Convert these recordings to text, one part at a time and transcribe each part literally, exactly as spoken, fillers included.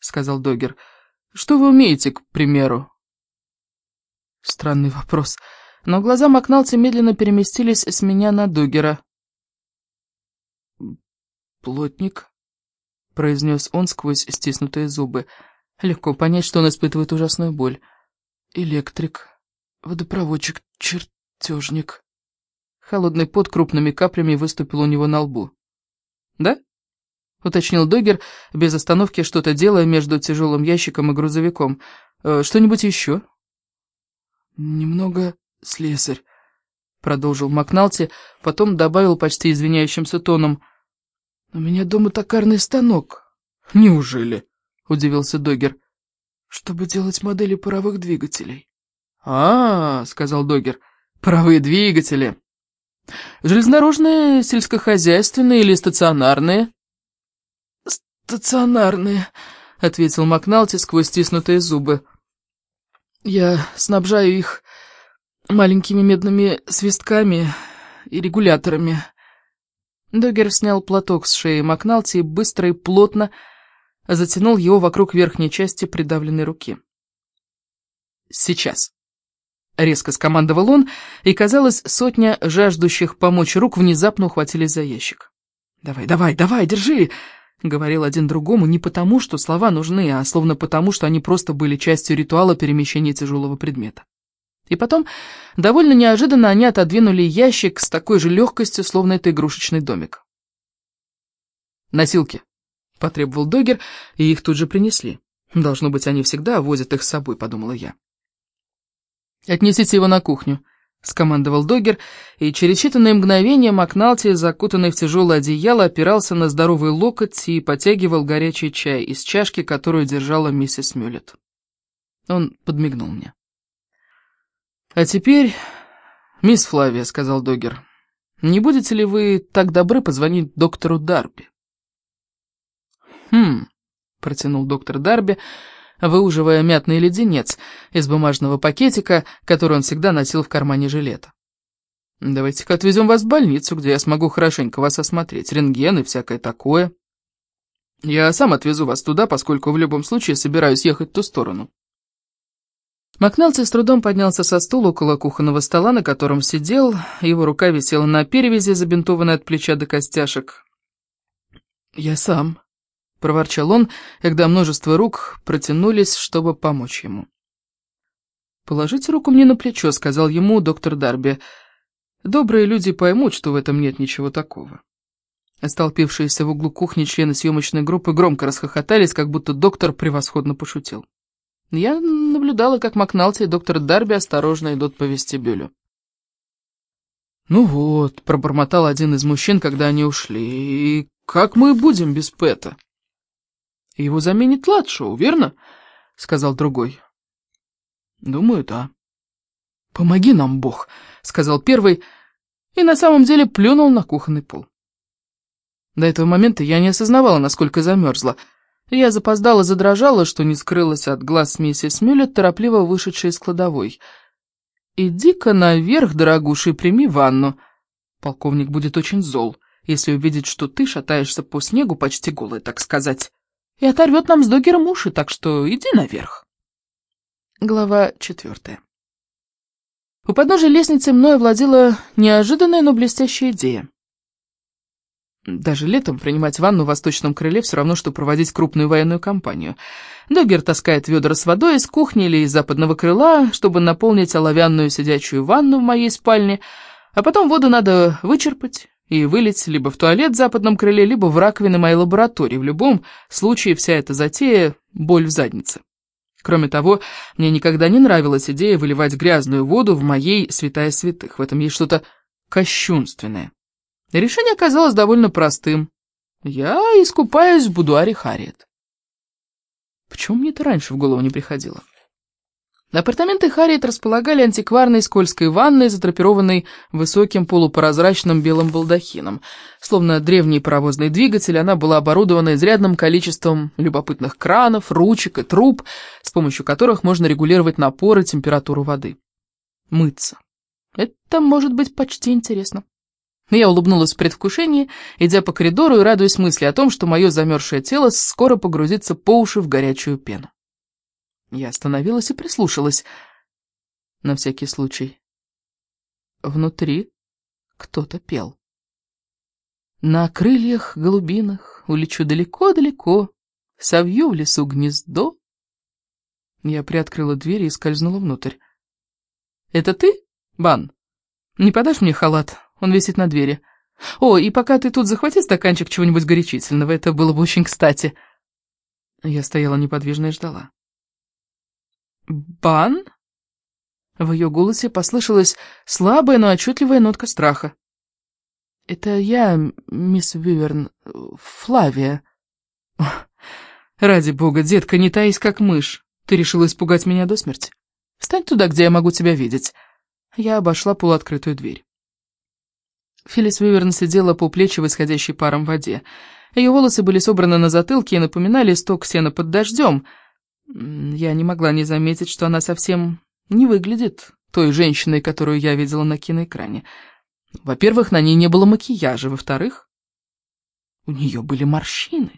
сказал Доггер. «Что вы умеете, к примеру?» Странный вопрос, но глаза Макналти медленно переместились с меня на Доггера. «Плотник», — произнес он сквозь стиснутые зубы. Легко понять, что он испытывает ужасную боль. «Электрик, водопроводчик, чертежник». Холодный пот крупными каплями выступил у него на лбу. «Да?» — уточнил Доггер, без остановки что-то делая между тяжелым ящиком и грузовиком. «Э, «Что-нибудь еще?» «Немного слесарь», — продолжил Макналти, потом добавил почти извиняющимся тоном. «У меня дома токарный станок». «Неужели?» — удивился Доггер. «Чтобы делать модели паровых двигателей». «А-а-а», — сказал Доггер, — «паровые двигатели. Железнодорожные, сельскохозяйственные или стационарные?» «Стационарные», — ответил Макналти сквозь стиснутые зубы. «Я снабжаю их маленькими медными свистками и регуляторами». Доггер снял платок с шеи Макналти и быстро и плотно затянул его вокруг верхней части придавленной руки. «Сейчас», — резко скомандовал он, и, казалось, сотня жаждущих помочь рук внезапно ухватились за ящик. «Давай, давай, давай, держи!» — говорил один другому не потому, что слова нужны, а словно потому, что они просто были частью ритуала перемещения тяжелого предмета. И потом, довольно неожиданно, они отодвинули ящик с такой же легкостью, словно это игрушечный домик. «Носилки», — потребовал Доггер, и их тут же принесли. «Должно быть, они всегда возят их с собой», — подумала я. «Отнесите его на кухню», — скомандовал Доггер, и через считанные мгновения Макналти, закутанный в тяжелое одеяло, опирался на здоровый локоть и потягивал горячий чай из чашки, которую держала миссис Мюллет. Он подмигнул мне. «А теперь, мисс Флавия», — сказал Доггер, — «не будете ли вы так добры позвонить доктору Дарби?» «Хм», — протянул доктор Дарби, выуживая мятный леденец из бумажного пакетика, который он всегда носил в кармане жилета. «Давайте-ка отвезем вас в больницу, где я смогу хорошенько вас осмотреть, рентген и всякое такое. Я сам отвезу вас туда, поскольку в любом случае собираюсь ехать в ту сторону». Макналти с трудом поднялся со стула около кухонного стола, на котором сидел, его рука висела на перевязи, забинтованной от плеча до костяшек. «Я сам», — проворчал он, когда множество рук протянулись, чтобы помочь ему. «Положите руку мне на плечо», — сказал ему доктор Дарби. «Добрые люди поймут, что в этом нет ничего такого». Столпившиеся в углу кухни члены съемочной группы громко расхохотались, как будто доктор превосходно пошутил. Я наблюдала, как Макналти и доктор Дарби осторожно идут по вестибюлю. «Ну вот», — пробормотал один из мужчин, когда они ушли, — «и как мы будем без Пэта?» «Его заменит Ладшоу, верно?» — сказал другой. «Думаю, да». «Помоги нам, Бог», — сказал первый, и на самом деле плюнул на кухонный пол. До этого момента я не осознавала, насколько замерзла. Я запоздала, задрожала, что не скрылась от глаз миссис Мюллет, торопливо вышедшей из кладовой. «Иди-ка наверх, дорогуша, и прими ванну. Полковник будет очень зол, если увидит, что ты шатаешься по снегу, почти голая, так сказать, и оторвет нам с Доггером уши, так что иди наверх». Глава четвертая. У подножия лестницы мной овладела неожиданная, но блестящая идея. Даже летом принимать ванну в восточном крыле все равно, что проводить крупную военную кампанию. Доггер таскает ведра с водой из кухни или из западного крыла, чтобы наполнить оловянную сидячую ванну в моей спальне, а потом воду надо вычерпать и вылить либо в туалет в западном крыле, либо в раковины моей лаборатории. В любом случае вся эта затея — боль в заднице. Кроме того, мне никогда не нравилась идея выливать грязную воду в моей святая святых. В этом есть что-то кощунственное. Решение оказалось довольно простым. Я искупаюсь в будуаре Харриет. Почему мне это раньше в голову не приходило? Апартаменты Харриет располагали антикварной скользкой ванной, задрапированной высоким полупрозрачным белым балдахином. Словно древний паровозный двигатель, она была оборудована изрядным количеством любопытных кранов, ручек и труб, с помощью которых можно регулировать напор и температуру воды. Мыться. Это может быть почти интересно. Я улыбнулась в предвкушении, идя по коридору и радуясь мысли о том, что мое замерзшее тело скоро погрузится по уши в горячую пену. Я остановилась и прислушалась. На всякий случай. Внутри кто-то пел. На крыльях голубиных улечу далеко-далеко, совью в лесу гнездо. Я приоткрыла дверь и скользнула внутрь. «Это ты, Бан? Не подашь мне халат? Он висит на двери. О, и пока ты тут, захвати стаканчик чего-нибудь горячительного, это было бы очень кстати». Я стояла неподвижно и ждала. «Бан?» В ее голосе послышалась слабая, но отчетливая нотка страха. «Это я, мисс Виверн, Флавия». «Ради бога, детка, не таись как мышь. Ты решила испугать меня до смерти? Встань туда, где я могу тебя видеть». Я обошла полуоткрытую дверь. Филлис Виверн сидела по плечи в исходящей паром воде. Ее волосы были собраны на затылке и напоминали сток сена под дождем. Я не могла не заметить, что она совсем не выглядит той женщиной, которую я видела на киноэкране. Во-первых, на ней не было макияжа, во-вторых, у нее были морщины.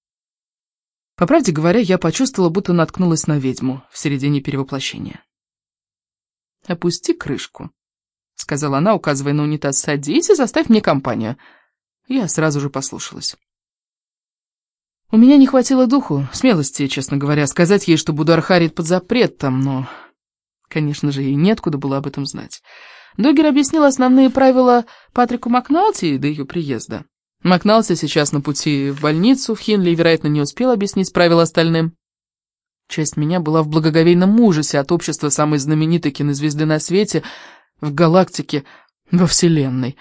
По правде говоря, я почувствовала, будто наткнулась на ведьму в середине перевоплощения. «Опусти крышку», — сказала она, указывая на унитаз. «Садись и заставь мне компанию». Я сразу же послушалась. У меня не хватило духу, смелости, честно говоря, сказать ей, что буду архарить под запретом, но, конечно же, ей неоткуда было об этом знать. Доггер объяснил основные правила Патрику Макналти до ее приезда. Макналти сейчас на пути в больницу в Хинли и, вероятно, не успел объяснить правила остальным. Часть меня была в благоговейном ужасе от общества самой знаменитой кинозвезды на свете, в галактике, во Вселенной.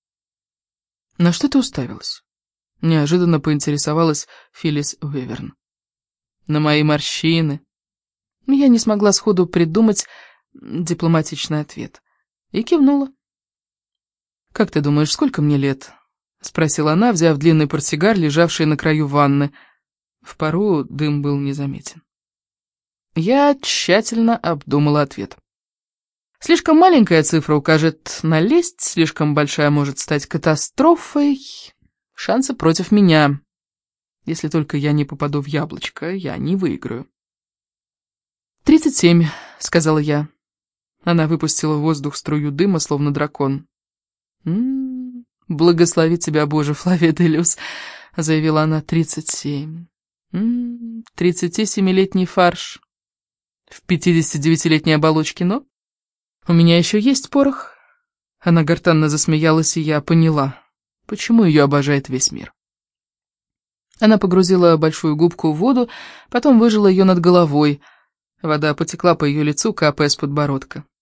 На что ты уставилась? Неожиданно поинтересовалась Филлис Виверн. На мои морщины. Я не смогла сходу придумать дипломатичный ответ. И кивнула. «Как ты думаешь, сколько мне лет?» — спросила она, взяв длинный портсигар, лежавший на краю ванны. В пару дым был незаметен. Я тщательно обдумала ответ. Слишком маленькая цифра укажет на лесть, слишком большая может стать катастрофой. Шансы против меня. Если только я не попаду в яблочко, я не выиграю. «Тридцать семь», — сказала я. Она выпустила в воздух струю дыма, словно дракон. «М-м, благослови тебя, Боже, Флавия де Люс», — заявила она. «Тридцать семь. М-м, тридцатисемилетний фарш в пятидесятидевятилетней оболочке, но у меня еще есть порох». Она гортанно засмеялась, и я поняла, почему ее обожает весь мир. Она погрузила большую губку в воду, потом выжила ее над головой. Вода потекла по ее лицу, капая с подбородка.